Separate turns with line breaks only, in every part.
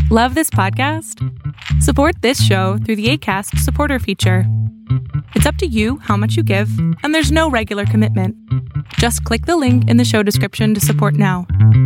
Love this podcast? Support this show through the Acast supporter feature. It's up to you how much you give, and there's no regular commitment. Just click the link in the show description to support now.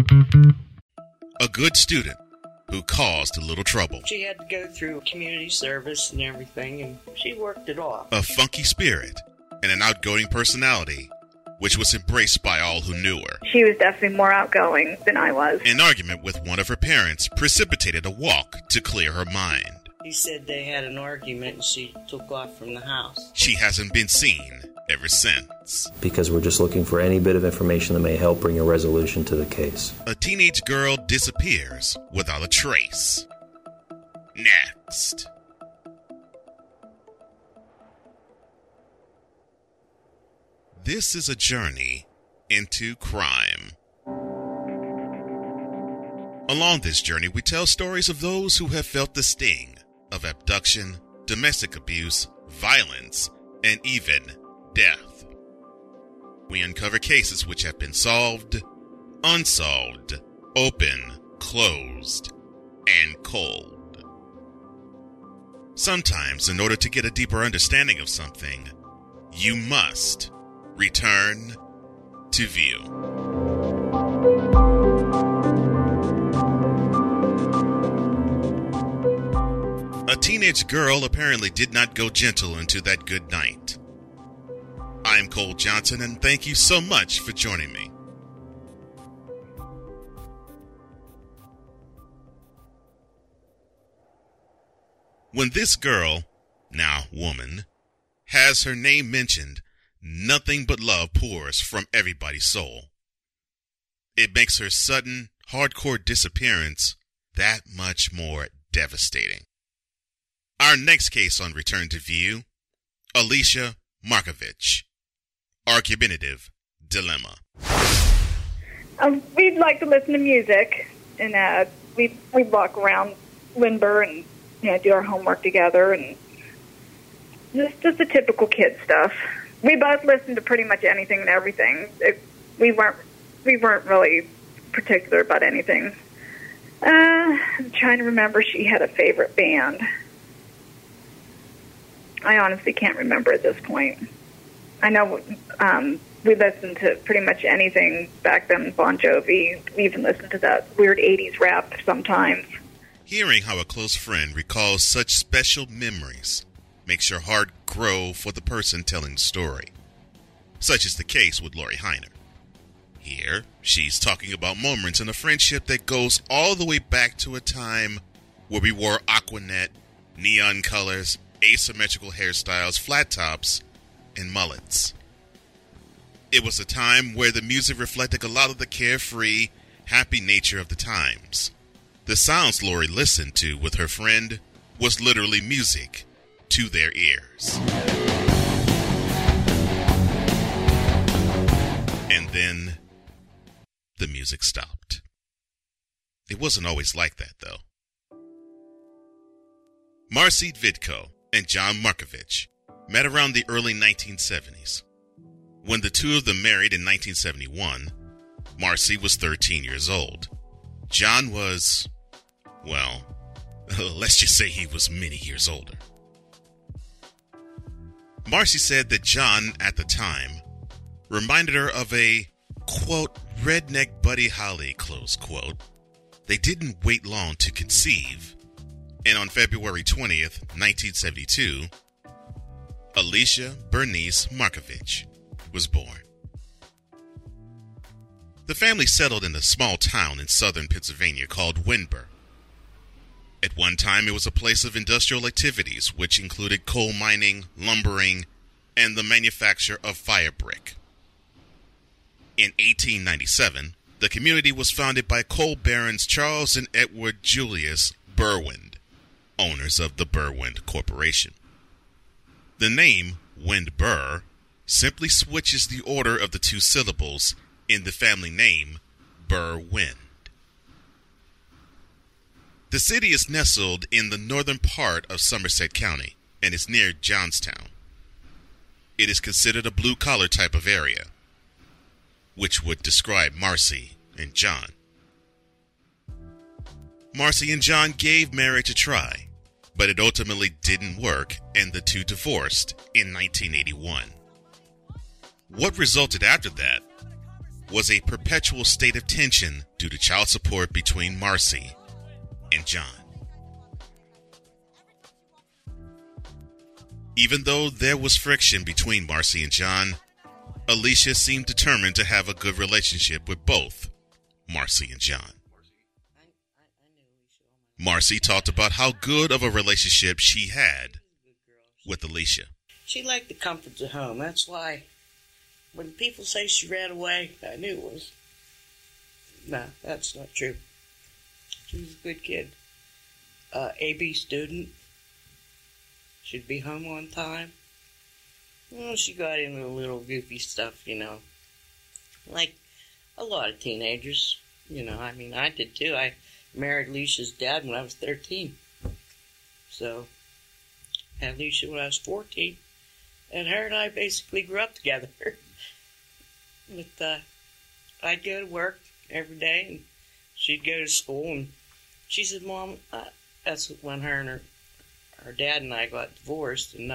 A good student who caused a little trouble.
She had to go through community service and everything, and she worked it off.
A funky spirit and an outgoing personality, which was embraced by all who knew her.
She was definitely more outgoing than I was.
An argument with one of her parents precipitated a walk to clear her mind.
He said they had an argument and she took off from the house.
She hasn't been seen ever since.
Because we're just looking for any bit of information that may help bring a resolution to the case.
A teenage girl disappears without a trace. Next. This is a journey into crime. Along this journey, we tell stories of those who have felt the sting of abduction, domestic abuse, violence, and even death. We uncover cases which have been solved, unsolved, open, closed, and cold. Sometimes, in order to get a deeper understanding of something, you must return to view. A teenage girl apparently did not go gentle into that good night. I'm Cole Johnson, and thank you so much for joining me. When this girl, now woman, has her name mentioned, nothing but love pours from everybody's soul. It makes her sudden, hardcore disappearance that much more devastating. Our next case on Return to View, Alicia Markovich. Argumentative dilemma.
We'd like to listen to music, and we'd walk around Lindbergh and do our homework together, and just the typical kid stuff. We both listened to pretty much anything and everything. We weren't really particular about anything. I'm trying to remember. She had a favorite band. I honestly can't remember at this point. I know we listened to pretty much anything back then. Bon Jovi. We even listened to that weird 80s rap sometimes.
Hearing how a close friend recalls such special memories makes your heart grow for the person telling the story. Such is the case with Lori Heiner. Here, she's talking about moments in a friendship that goes all the way back to a time where we wore Aquanet, neon colors, asymmetrical hairstyles, flat tops, and mullets. It was a time where the music reflected a lot of the carefree, happy nature of the times. The sounds Lori listened to with her friend was literally music to their ears. And then the music stopped. It wasn't always like that, though. Marcy Vidko and John Markovich met around the early 1970s. When the two of them married in 1971, Marcy was 13 years old. John was, well, let's just say he was many years older. Marcy said that John, at the time, reminded her of a, quote, redneck Buddy Holly, close quote. They didn't wait long to conceive, and on February 20th, 1972, Alicia Bernice Markovich was born. The family settled in a small town in southern Pennsylvania called Windber. At one time, it was a place of industrial activities, which included coal mining, lumbering, and the manufacture of fire brick. In 1897, the community was founded by coal barons Charles and Edward Julius Berwind, owners of the Berwind Corporation. The name Windber simply switches the order of the two syllables in the family name Berwind. The city is nestled in the northern part of Somerset County and is near Johnstown. It is considered a blue-collar type of area, which would describe Marcy and John. Marcy and John gave marriage a try, but it ultimately didn't work, and the two divorced in 1981. What resulted after that was a perpetual state of tension due to child support between Marcy and John. Even though there was friction between Marcy and John, Alicia seemed determined to have a good relationship with both Marcy and John. Marcy talked about how good of a relationship she had with Alicia.
She liked the comforts of home. That's why when people say she ran away, I knew it was. No, that's not true. She was a good kid. AB student. She'd be home on time. Well, she got into a little goofy stuff, like a lot of teenagers. I did too. I married Alicia's dad when I was 13. So, had Alicia when I was 14. And her and I basically grew up together. But I'd go to work every day, and she'd go to school, and she said, Mom, that's when her and her dad and I got divorced, and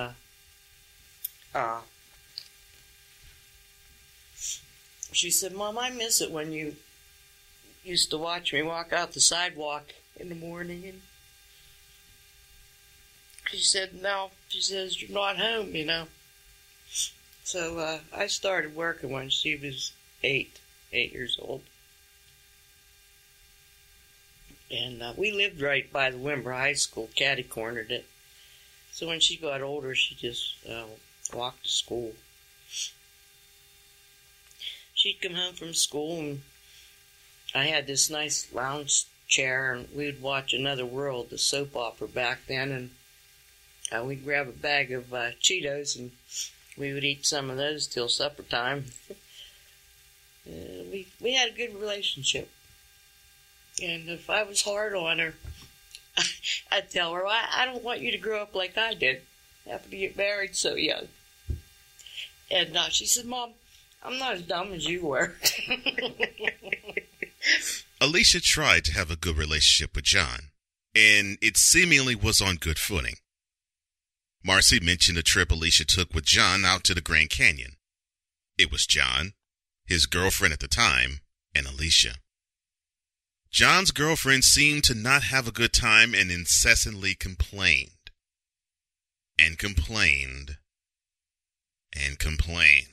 she said, Mom, I miss it when you used to watch me walk out the sidewalk in the morning, and she said, no, she says, you're not home, So I started working when she was 8 years old. And we lived right by the Wimber High School, catty-cornered it. So when she got older, she just walked to school. She'd come home from school, and I had this nice lounge chair, and we would watch Another World, the soap opera back then, and we'd grab a bag of Cheetos, and we would eat some of those till supper time. We had a good relationship. And if I was hard on her, I'd tell her, I don't want you to grow up like I did. I happened to get married so young. And she said, Mom, I'm not as dumb as you were.
Alicia tried to have a good relationship with John, and it seemingly was on good footing. Marcy mentioned a trip Alicia took with John out to the Grand Canyon. It was John, his girlfriend at the time, and Alicia. John's girlfriend seemed to not have a good time and incessantly complained. And complained. And complained.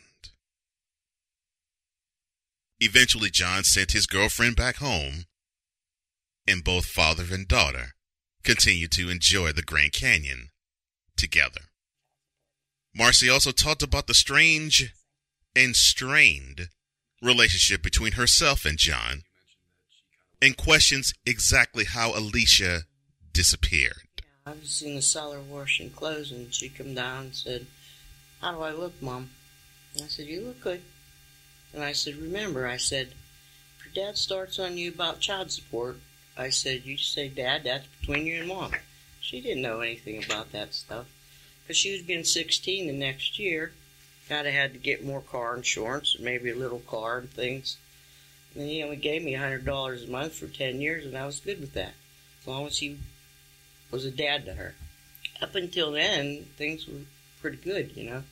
Eventually, John sent his girlfriend back home, and both father and daughter continued to enjoy the Grand Canyon together. Marcy also talked about the strange and strained relationship between herself and John, and questions exactly how Alicia disappeared.
I was in the cellar washing clothes, and she come down and said, how do I look, Mom? And I said, you look good. And I said, remember, I said, if your dad starts on you about child support, I said, you say, Dad, that's between you and Mom. She didn't know anything about that stuff, because she was being 16 the next year. Kind of had to get more car insurance, maybe a little car and things. And he only gave me $100 a month for 10 years, and I was good with that, as long as he was a dad to her. Up until then, things were pretty good,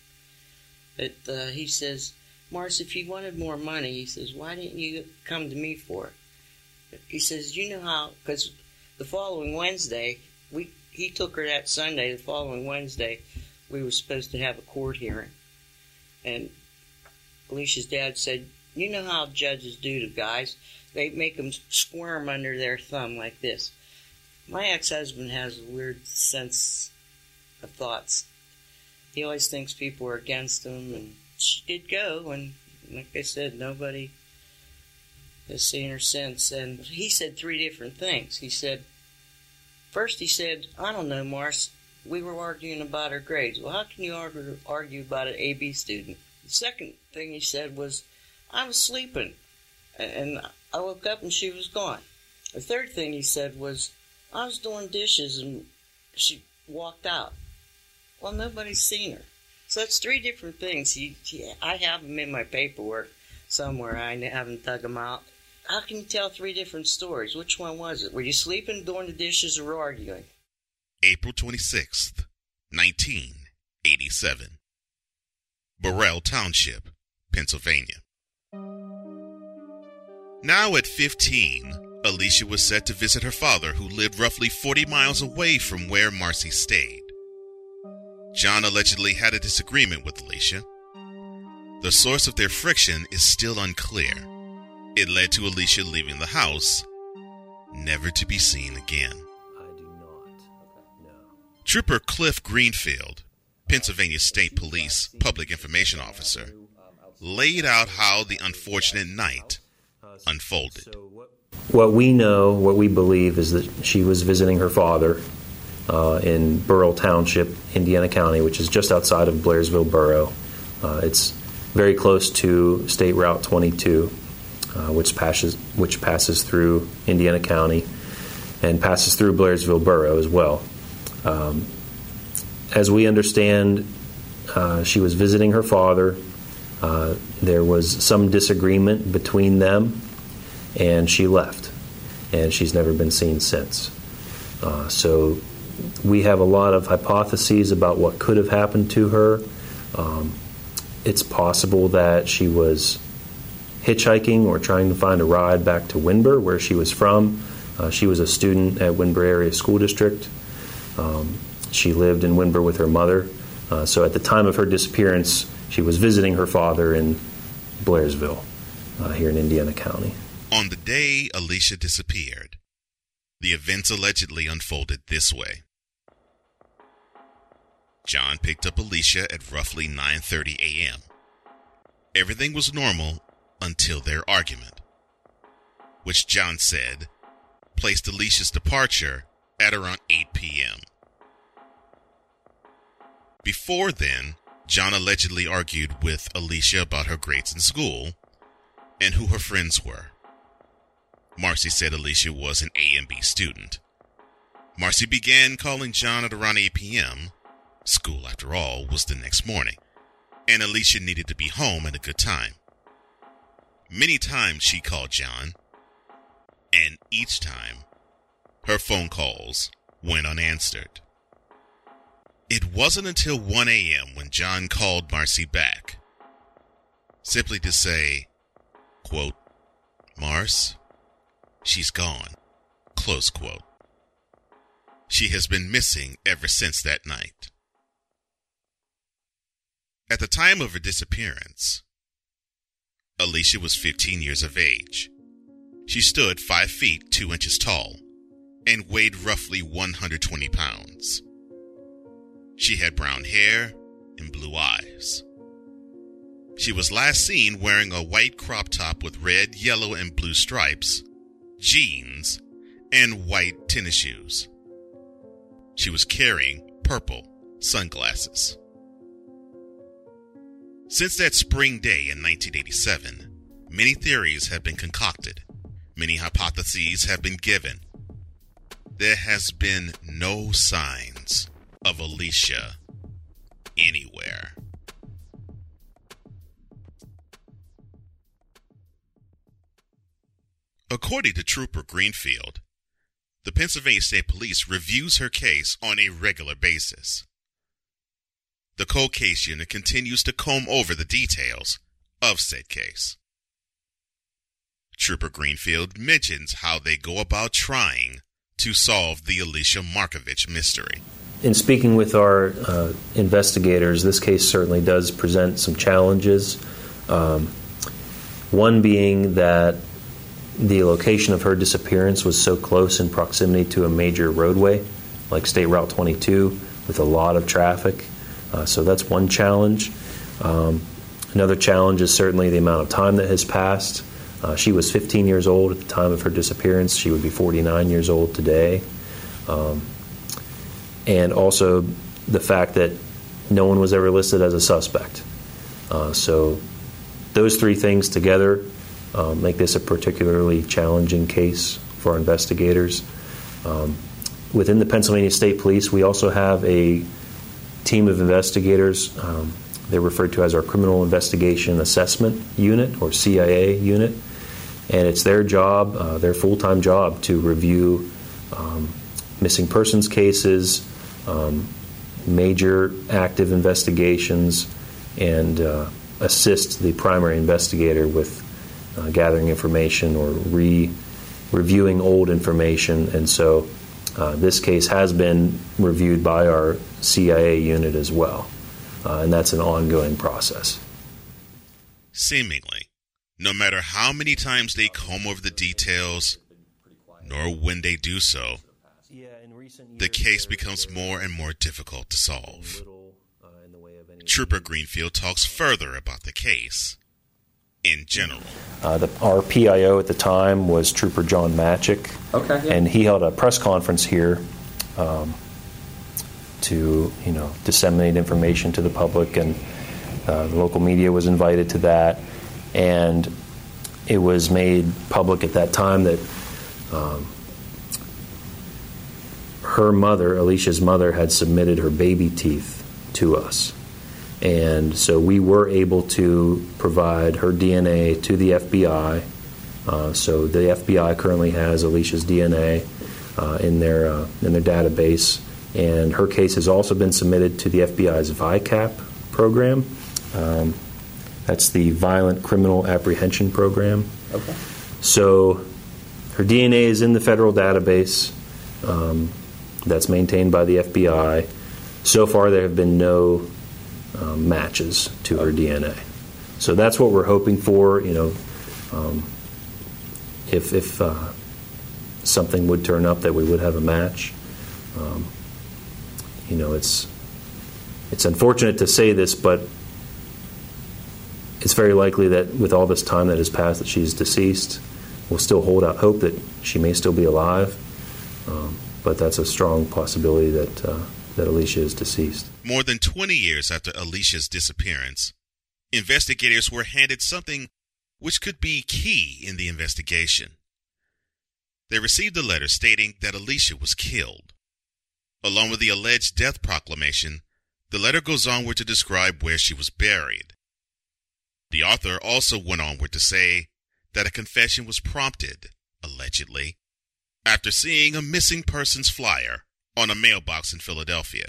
But he says, Mars, if you wanted more money, he says, why didn't you come to me for it? He says, you know how, because the following Wednesday, he took her that Sunday. The following Wednesday, we were supposed to have a court hearing. And Alicia's dad said, you know how judges do to guys? They make them squirm under their thumb like this. My ex-husband has a weird sense of thoughts. He always thinks people are against him, and she did go, and like I said, nobody has seen her since. And he said 3 different things. First he said, I don't know, Mars, we were arguing about her grades. Well, how can you argue about an AB student? The second thing he said was, I was sleeping, and I woke up and she was gone. The third thing he said was, I was doing dishes and she walked out. Well, nobody's seen her. So that's 3 different things. I have them in my paperwork somewhere. I haven't dug them out. How can you tell 3 different stories? Which one was it? Were you sleeping, doing the dishes, or arguing?
April 26th, 1987. Burrell Township, Pennsylvania. Now at 15, Alicia was set to visit her father, who lived roughly 40 miles away from where Marcy stayed. John allegedly had a disagreement with Alicia. The source of their friction is still unclear. It led to Alicia leaving the house, never to be seen again.
I do not. No.
Trooper Cliff Greenfield, Pennsylvania State Police Public Information Officer, laid out how the unfortunate night unfolded.
What we know, what we believe, is that she was visiting her father in Burrell Township, Indiana County, which is just outside of Blairsville Borough. It's very close to State Route 22, which passes through Indiana County and passes through Blairsville Borough as well. As we understand, she was visiting her father. There was some disagreement between them, and she left, and she's never been seen since. So we have a lot of hypotheses about what could have happened to her. It's possible that she was hitchhiking or trying to find a ride back to Windber, where she was from. She was a student at Windber Area School District. She lived in Windber with her mother. So at the time of her disappearance, she was visiting her father in Blairsville, here in Indiana County.
On the day Alicia disappeared, the events allegedly unfolded this way. John picked up Alicia at roughly 9:30 a.m. Everything was normal until their argument, which John said placed Alicia's departure at around 8 p.m. Before then, John allegedly argued with Alicia about her grades in school and who her friends were. Marcy said Alicia was an A and B student. Marcy began calling John at around 8 p.m. School, after all, was the next morning, and Alicia needed to be home at a good time. Many times she called John, and each time, her phone calls went unanswered. It wasn't until 1 a.m. when John called Marcy back, simply to say, quote, "Mars, she's gone," close quote. She has been missing ever since that night. At the time of her disappearance, Alicia was 15 years of age. She stood 5 feet 2 inches tall and weighed roughly 120 pounds. She had brown hair and blue eyes. She was last seen wearing a white crop top with red, yellow, and blue stripes, jeans, and white tennis shoes. She was carrying purple sunglasses. Since that spring day in 1987, many theories have been concocted. Many hypotheses have been given. There has been no signs of Alicia anywhere. According to Trooper Greenfield, the Pennsylvania State Police reviews her case on a regular basis. The Cold Case Unit continues to comb over the details of said case. Trooper Greenfield mentions how they go about trying to solve the Alicia Markovich mystery.
In speaking with our investigators, this case certainly does present some challenges. One being that the location of her disappearance was so close in proximity to a major roadway, like State Route 22, with a lot of traffic. So that's one challenge. Another challenge is certainly the amount of time that has passed. She was 15 years old at the time of her disappearance. She would be 49 years old today. And also the fact that no one was ever listed as a suspect. So those three things together make this a particularly challenging case for our investigators. Within the Pennsylvania State Police, we also have a team of investigators. They're referred to as our Criminal Investigation Assessment Unit, or CIA unit. And it's their job, their full-time job, to review missing persons cases, major active investigations, and assist the primary investigator with gathering information or reviewing old information. And so this case has been reviewed by our CIA unit as well, and that's an ongoing process.
Seemingly, no matter how many times they comb over the details, nor when they do so, the case becomes more and more difficult to solve. Trooper Greenfield talks further about the case in general.
Our PIO at the time was Trooper John Matchick, and he held a press conference here to disseminate information to the public, and the local media was invited to that, and it was made public at that time that her mother, Alicia's mother, had submitted her baby teeth to us. And so we were able to provide her DNA to the FBI. So the FBI currently has Alicia's DNA in their database, and her case has also been submitted to the FBI's VICAP program. That's the Violent Criminal Apprehension Program.
Okay.
So her DNA is in the federal database that's maintained by the FBI. So far, there have been no matches to her DNA. So that's what we're hoping for. If something would turn up, that we would have a match. It's unfortunate to say this, but it's very likely that with all this time that has passed, that she's deceased. We'll still hold out hope that she may still be alive, but that's a strong possibility that Alicia is deceased.
More than 20 years after Alicia's disappearance, investigators were handed something which could be key in the investigation. They received a letter stating that Alicia was killed. Along with the alleged death proclamation, the letter goes onward to describe where she was buried. The author also went onward to say that a confession was prompted, allegedly, after seeing a missing persons flyer on a mailbox in Philadelphia.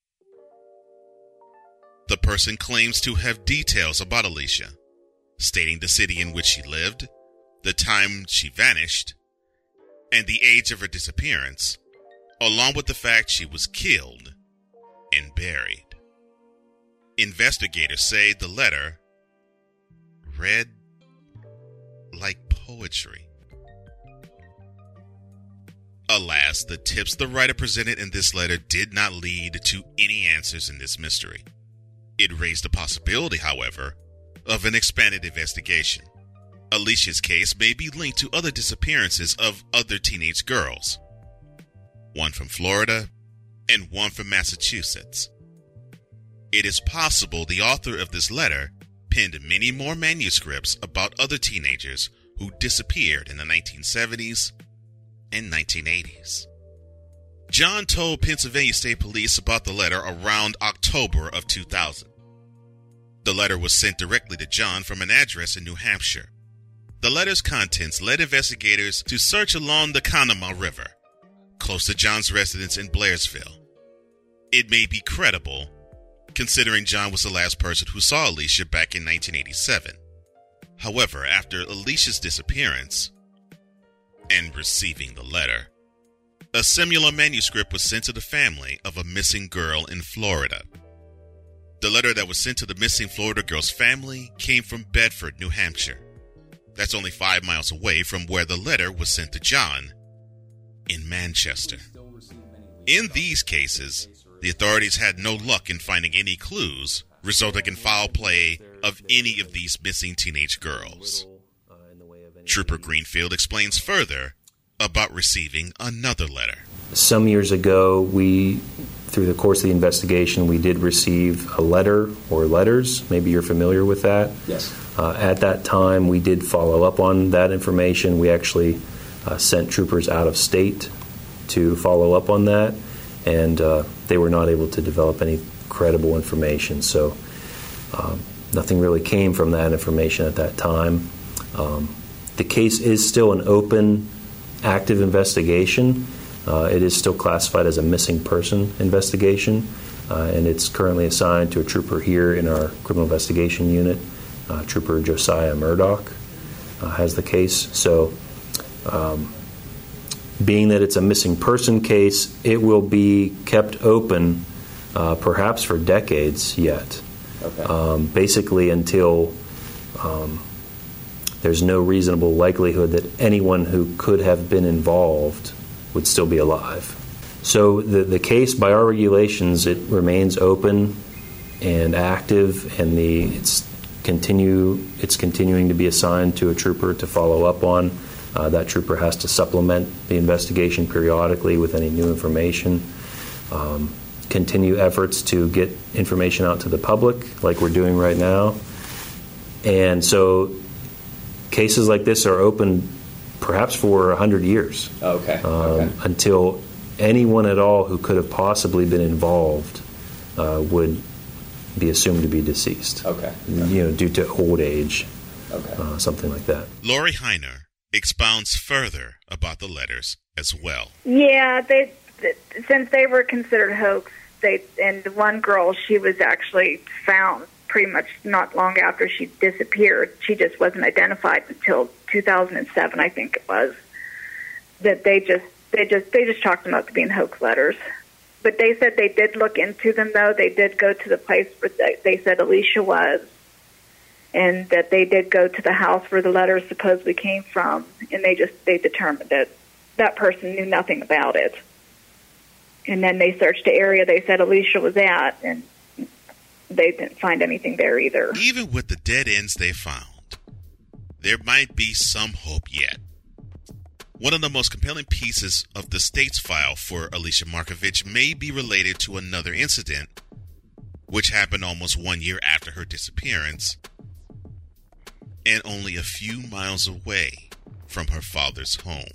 The person claims to have details about Alicia, stating the city in which she lived, the time she vanished, and the age of her disappearance, along with the fact she was killed and buried. Investigators say the letter read like poetry. Alas, the tips the writer presented in this letter did not lead to any answers in this mystery. It raised the possibility, however, of an expanded investigation. Alicia's case may be linked to other disappearances of other teenage girls, one from Florida and one from Massachusetts. It is possible the author of this letter penned many more manuscripts about other teenagers who disappeared in the 1970s and 1980s. John told Pennsylvania State Police about the letter around October of 2000. The letter was sent directly to John from an address in New Hampshire. The letter's contents led investigators to search along the Conemaugh River, close to John's residence in Blairsville. It may be credible, considering John was the last person who saw Alicia back in 1987. However, after Alicia's disappearance and receiving the letter, a similar manuscript was sent to the family of a missing girl in Florida. The letter that was sent to the missing Florida girl's family came from Bedford, New Hampshire. That's only 5 miles away from where the letter was sent to John in Manchester. In these cases, the authorities had no luck in finding any clues resulting in foul play of any of these missing teenage girls. Trooper Greenfield explains further about receiving another letter.
Some years ago, through the course of the investigation, we did receive a letter or letters. Maybe you're familiar with that.
Yes.
At that time, we did follow up on that information. We actually sent troopers out of state to follow up on that, and they were not able to develop any credible information. So nothing really came from that information at that time. The case is still an open, active investigation. It is still classified as a missing person investigation, and it's currently assigned to a trooper here in our criminal investigation unit. Trooper Josiah Murdoch has the case. So, being that it's a missing person case, it will be kept open perhaps for decades yet. Okay. Basically until there's no reasonable likelihood that anyone who could have been involved would still be alive. So the case, by our regulations, it remains open and active, and it's continuing to be assigned to a trooper to follow up on. That trooper has to supplement the investigation periodically with any new information. Continue efforts to get information out to the public, like we're doing right now. And so cases like this are open perhaps for 100 years.
Okay.
Until anyone at all who could have possibly been involved would be assumed to be deceased.
Okay.
Due to old age.
Okay.
Something like that.
Lori Heiner expounds further about the letters as well.
Yeah, since they were considered hoax, and one girl, she was actually found pretty much not long after she disappeared. She just wasn't identified until 2007, I think it was. That they just chalked them up to being hoax letters. But they said they did look into them, though. They did go to the place where they said Alicia was, and that they did go to the house where the letters supposedly came from, and they determined that that person knew nothing about it. And then they searched the area they said Alicia was at, and they didn't find anything there either.
Even with the dead ends they found, there might be some hope yet. One of the most compelling pieces of the state's file for Alicia Markovich may be related to another incident, which happened almost 1 year after her disappearance, and only a few miles away from her father's home.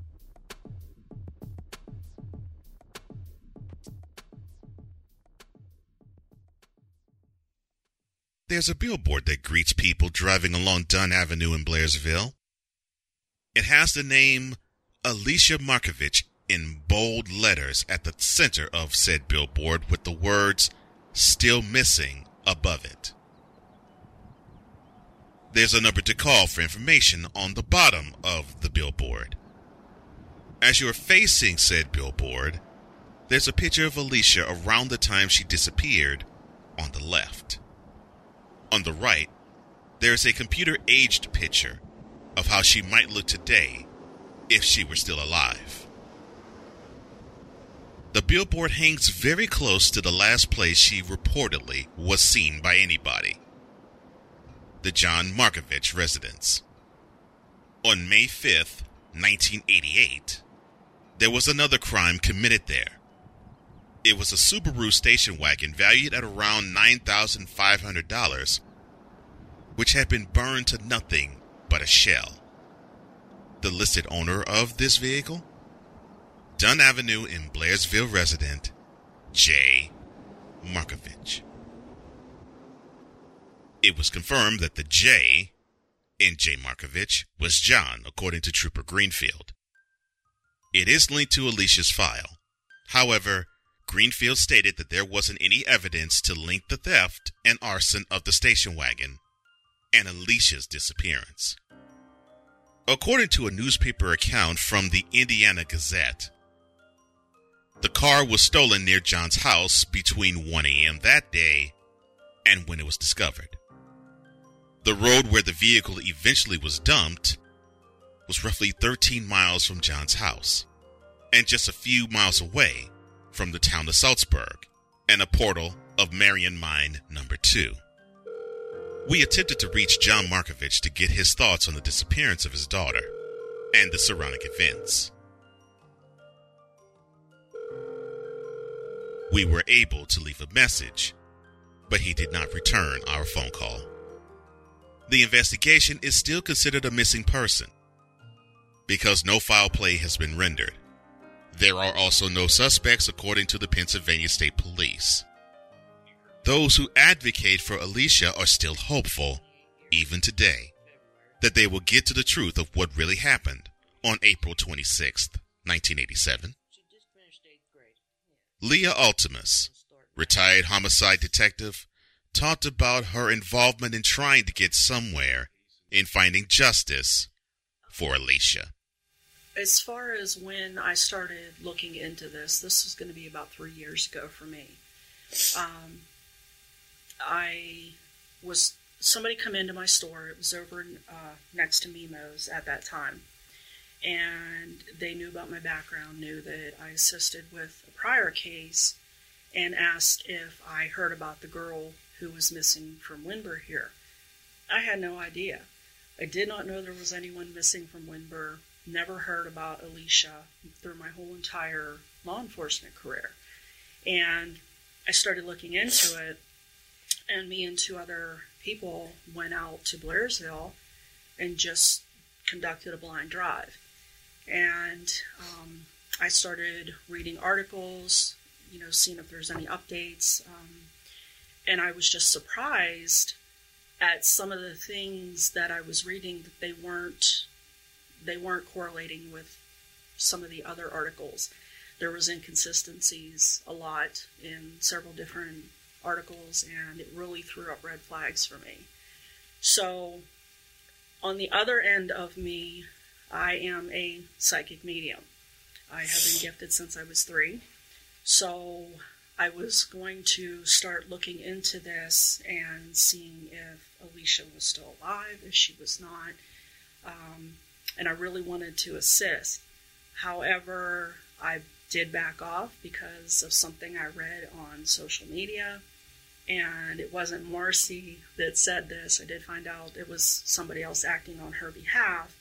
There's a billboard that greets people driving along Dunn Avenue in Blairsville. It has the name Alicia Markovich in bold letters at the center of said billboard with the words "Still Missing" above it. There's a number to call for information on the bottom of the billboard. As you're facing said billboard, there's a picture of Alicia around the time she disappeared on the left. On the right, there's a computer-aged picture of how she might look today if she were still alive. The billboard hangs very close to the last place she reportedly was seen by anybody, the John Markovich residence. On May 5th, 1988, there was another crime committed there. It was a Subaru station wagon valued at around $9,500, which had been burned to nothing but a shell. The listed owner of this vehicle? Dunn Avenue in Blairsville resident, J. Markovich. It was confirmed that the J in J. Markovich was John, according to Trooper Greenfield. It is linked to Alicia's file. However, Greenfield stated that there wasn't any evidence to link the theft and arson of the station wagon and Alicia's disappearance. According to a newspaper account from the Indiana Gazette, the car was stolen near John's house between 1 a.m. that day and when it was discovered. The road where the vehicle eventually was dumped was roughly 13 miles from John's house and just a few miles away from the town of Salzburg and a portal of Marion Mine Number 2. We attempted to reach John Markovich to get his thoughts on the disappearance of his daughter and the surrounding events. We were able to leave a message, but he did not return our phone call. The investigation is still considered a missing person because no foul play has been rendered. There are also no suspects according to the Pennsylvania State Police. Those who advocate for Alicia are still hopeful, even today, that they will get to the truth of what really happened on April 26th, 1987. Leah Altemus, retired homicide detective, talked about her involvement in trying to get somewhere in finding justice for Alicia.
As far as when I started looking into this was going to be about 3 years ago for me. Somebody come into my store. It was over next to Mimo's at that time. And they knew about my background, knew that I assisted with a prior case, and asked if I heard about the girl who was missing from Windber here. I had no idea. I did not know there was anyone missing from Windber. Never heard about Alicia through my whole entire law enforcement career. And I started looking into it, and me and 2 other people went out to Blairsville and just conducted a blind drive. And I started reading articles, seeing if there's any updates. And I was just surprised at some of the things that I was reading, that they weren't correlating with some of the other articles. There was inconsistencies a lot in several different articles, and it really threw up red flags for me. So on the other end of me, I am a psychic medium. I have been gifted since I was 3. So I was going to start looking into this and seeing if Alicia was still alive, if she was not. And I really wanted to assist. However, I did back off because of something I read on social media. And it wasn't Marcy that said this. I did find out it was somebody else acting on her behalf.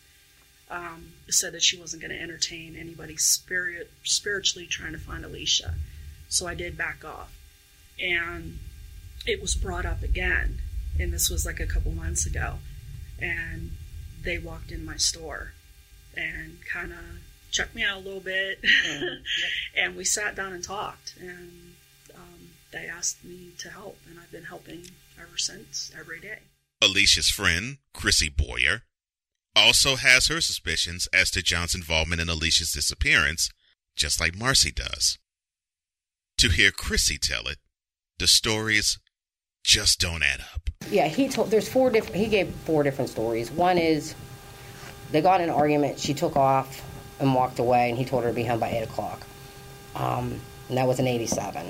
Said that she wasn't going to entertain anybody spiritually trying to find Alicia. So I did back off. And it was brought up again. And this was like a couple months ago. And they walked in my store and kind of checked me out a little bit. And we sat down and talked. And they asked me to help. And I've been helping ever since, every day.
Alicia's friend, Chrissy Boyer, also has her suspicions as to John's involvement in Alicia's disappearance, just like Marcy does. To hear Chrissy tell it, the stories just don't add up.
Yeah, he gave 4 different stories. One is they got in an argument, she took off and walked away, and he told her to be home by 8 o'clock. And that was in 87.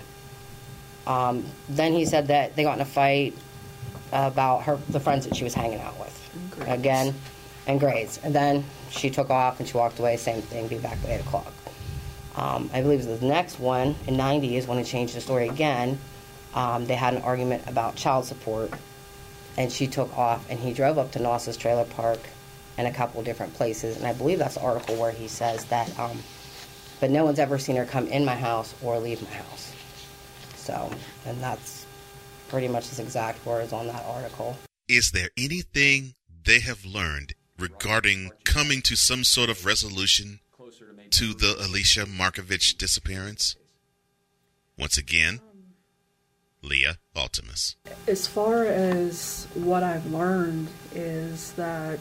Then he said that they got in a fight about the friends that she was hanging out with. Again, and Grays. And then she took off and she walked away, same thing, be back by 8 o'clock. I believe the next one, in 90, is when he changed the story again. They had an argument about child support, and she took off, and he drove up to Noss's trailer park and a couple different places. And I believe that's the article where he says that, but no one's ever seen her come in my house or leave my house. So, and that's pretty much his exact words on that article.
Is there anything they have learned regarding coming to some sort of resolution to the Alicia Markovich disappearance? Once again, Leah Altemus.
As far as what I've learned is that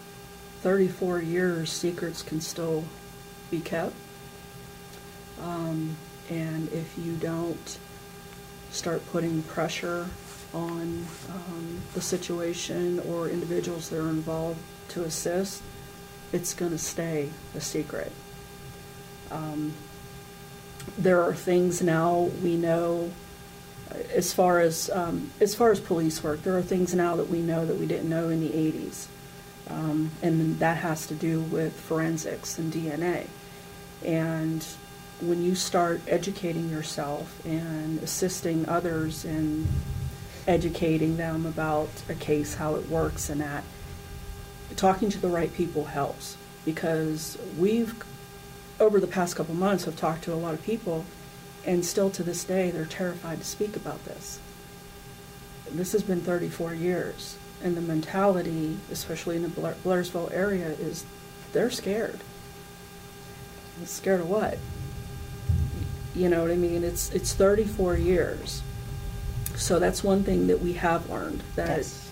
34 years secrets can still be kept. And if you don't start putting pressure on the situation or individuals that are involved to assist, it's going to stay a secret. There are things now we know, as far as police work, there are things now that we know that we didn't know in the 80s. And that has to do with forensics and DNA. And when you start educating yourself and assisting others in educating them about a case, how it works, and that, talking to the right people helps. Because we've, over the past couple months, have talked to a lot of people, and still to this day, they're terrified to speak about this. This has been 34 years, and the mentality, especially in the Blairsville area, is they're scared. Scared of what? You know what I mean? It's 34 years. So that's one thing that we have learned, that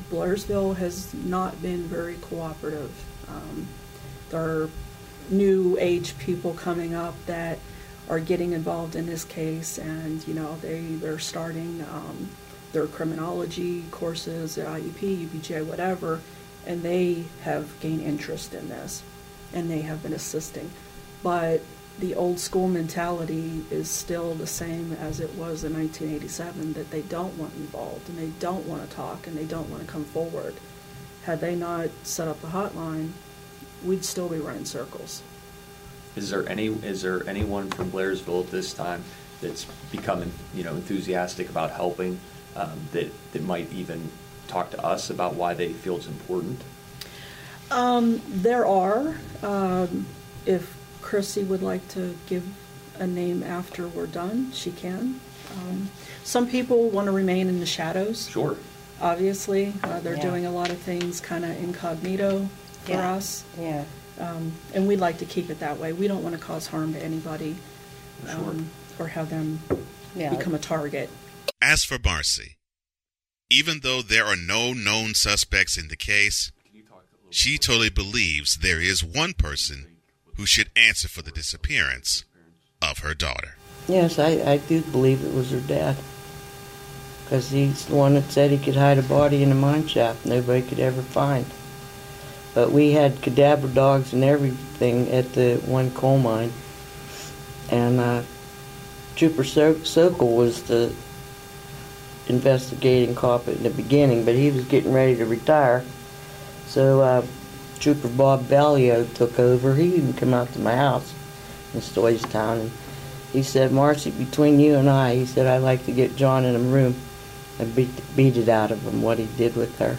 Blairsville has not been very cooperative. There are new age people coming up that are getting involved in this case, and they're starting their criminology courses, IUP, UPJ, whatever, and they have gained interest in this, and they have been assisting. But the old school mentality is still the same as it was in 1987, that they don't want involved, and they don't want to talk, and they don't want to come forward. Had they not set up the hotline, we'd still be running circles.
Is there anyone from Blairsville at this time that's becoming enthusiastic about helping, that might even talk to us about why they feel it's important?
There are. If Chrissy would like to give a name after we're done, she can. Some people want to remain in the shadows.
Sure.
Obviously, they're doing a lot of things kind of incognito for us.
Yeah.
And we'd like to keep it that way. We don't want to cause harm to anybody, or have them become a target.
As for Marcy, even though there are no known suspects in the case, she totally believes there is one person who should answer for the disappearance of her daughter.
Yes, I do believe it was her dad. Because he's the one that said he could hide a body in a mine shaft nobody could ever find. But we had cadaver dogs and everything at the one coal mine. And Trooper Sokol was the investigating cop in the beginning, but he was getting ready to retire. So Trooper Bob Ballio took over. He even came out to my house in Stoystown, and he said, "Marcy, between you and I," he said, "I'd like to get John in a room and beat it out of him, what he did with her."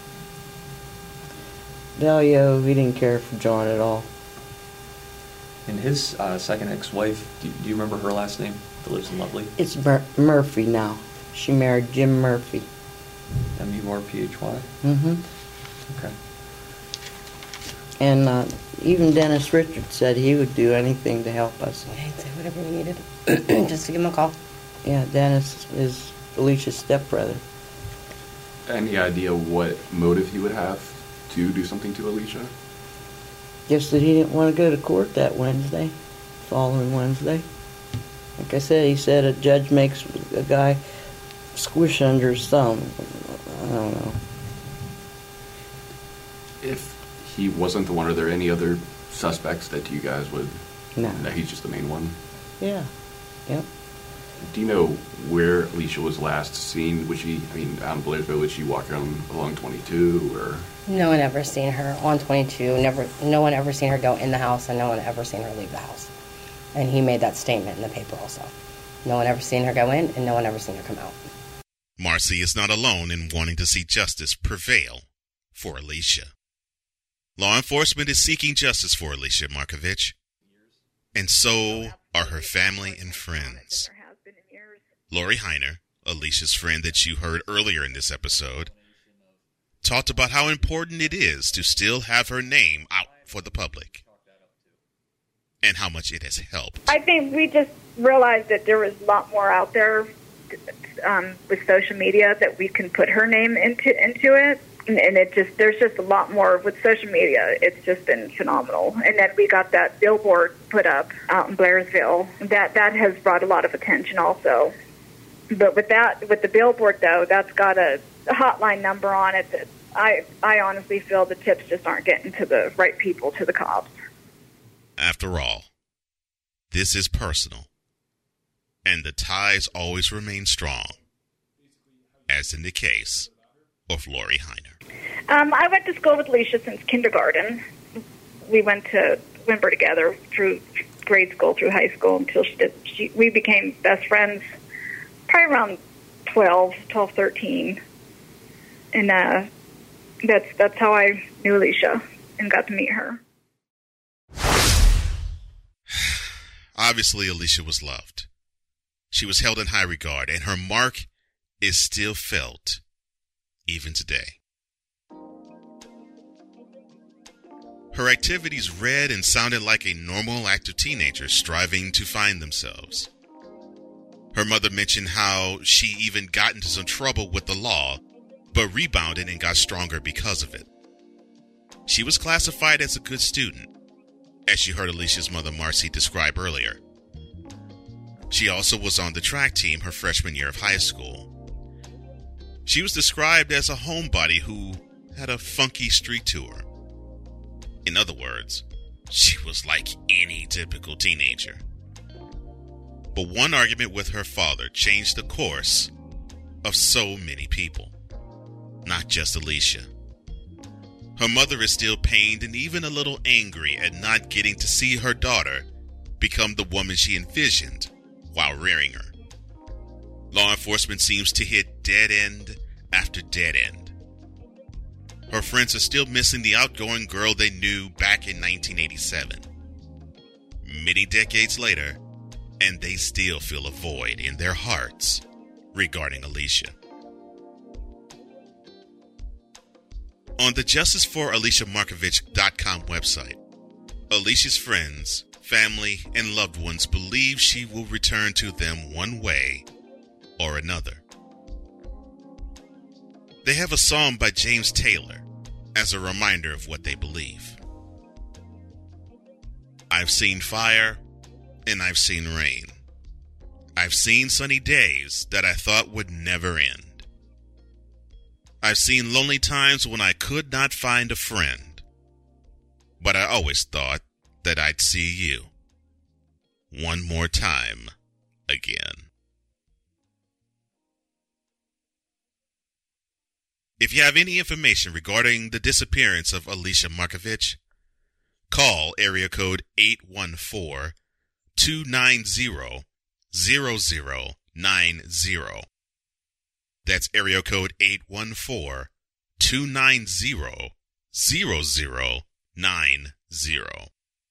Ballio, he didn't care for John at all.
And his second ex-wife, do you remember her last name that lives in Lovely?
It's Murphy now. She married Jim Murphy.
M-U-R-P-H-Y?
Mm-hmm.
Okay.
And even Dennis Richards said he would do anything to help us.
He'd say whatever we needed, just to give him a call.
Yeah, Dennis is Alicia's stepbrother.
Any idea what motive he would have to do something to Alicia?
Just that he didn't want to go to court that Wednesday, following Wednesday. Like I said, he said a judge makes a guy squish under his thumb. I don't know.
If he wasn't the one, are there any other suspects that you guys would...
No.
That he's just the main one?
Yeah. Yep.
Do you know where Alicia was last seen? Was she, out in Blairsville, was she walking along 22, or...?
No one ever seen her on 22. No one ever seen her go in the house, and no one ever seen her leave the house. And he made that statement in the paper also. No one ever seen her go in, and no one ever seen her come out.
Marcy is not alone in wanting to see justice prevail for Alicia. Law enforcement is seeking justice for Alicia Markovich, and so are her family and friends. Lori Heiner, Alicia's friend that you heard earlier in this episode, talked about how important it is to still have her name out for the public and how much it has helped.
I think we just realized that there was a lot more out there with social media that we can put her name into it. And there's just a lot more with social media. It's just been phenomenal. And then we got that billboard put up out in Blairsville. That has brought a lot of attention also. But with the billboard though, that's got a hotline number on it that I honestly feel the tips just aren't getting to the right people, to the cops.
After all, this is personal, and the ties always remain strong, as in the case of Lori Heiner.
I went to school with Alicia since kindergarten. We went to Wimber together through grade school, through high school, until we became best friends probably around 12, 13. And that's how I knew Alicia and got to meet her.
Obviously, Alicia was loved. She was held in high regard, and her mark is still felt even today. Her activities read and sounded like a normal, active teenager striving to find themselves. Her mother mentioned how she even got into some trouble with the law but rebounded and got stronger because of it. She was classified as a good student, as you heard Alicia's mother Marcy describe earlier. She also was on the track team her freshman year of high school. She was described as a homebody who had a funky streak to her. In other words, she was like any typical teenager. But one argument with her father changed the course of so many people, not just Alicia. Her mother is still pained and even a little angry at not getting to see her daughter become the woman she envisioned while rearing her. Law enforcement seems to hit dead end after dead end. Her friends are still missing the outgoing girl they knew back in 1987. Many decades later, and they still feel a void in their hearts regarding Alicia. On the JusticeForAliciaMarkovich.com website, Alicia's friends, family, and loved ones believe she will return to them one way or another. They have a song by James Taylor as a reminder of what they believe. I've seen fire and I've seen rain. I've seen sunny days that I thought would never end. I've seen lonely times when I could not find a friend, but I always thought that I'd see you one more time again. If you have any information regarding the disappearance of Alicia Markovich, call area code 814-290-0090. That's area code 814-290-0090.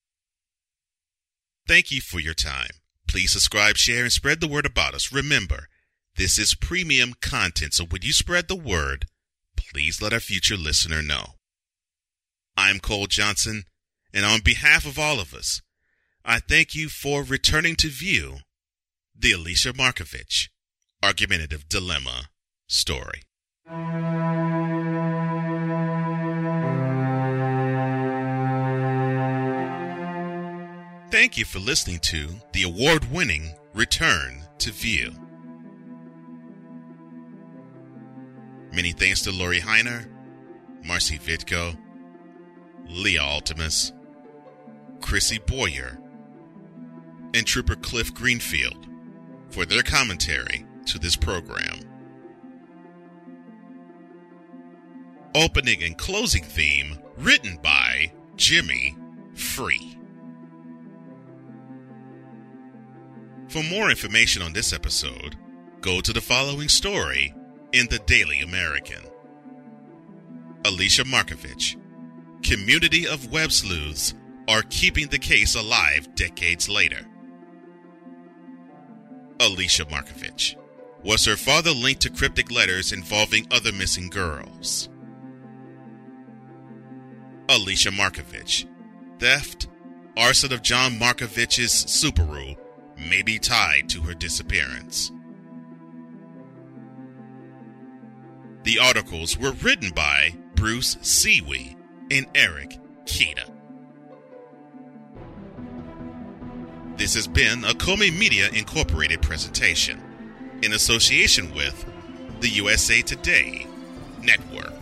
Thank you for your time. Please subscribe, share, and spread the word about us. Remember, this is premium content, so when you spread the word, please let our future listener know. I'm Cole Johnson, and on behalf of all of us, I thank you for returning to view the Alicia Markovich Argumentative Dilemma story. Thank you for listening to the award-winning Return to View. Many thanks to Lori Heiner, Marcy Vitko, Leah Altimus, Chrissy Boyer, and Trooper Cliff Greenfield for their commentary to this program. Opening and closing theme written by Jimmy Free. For more information on this episode, go to the following story in the Daily American. Alicia Markovich, community of web sleuths are keeping the case alive decades later. Alicia Markovich, was her father linked to cryptic letters involving other missing girls? Alicia Markovich, theft, arson of John Markovich's Subaru may be tied to her disappearance. The articles were written by Bruce Seawee and Eric Kita. This has been a Comey Media Incorporated presentation in association with the USA Today Network.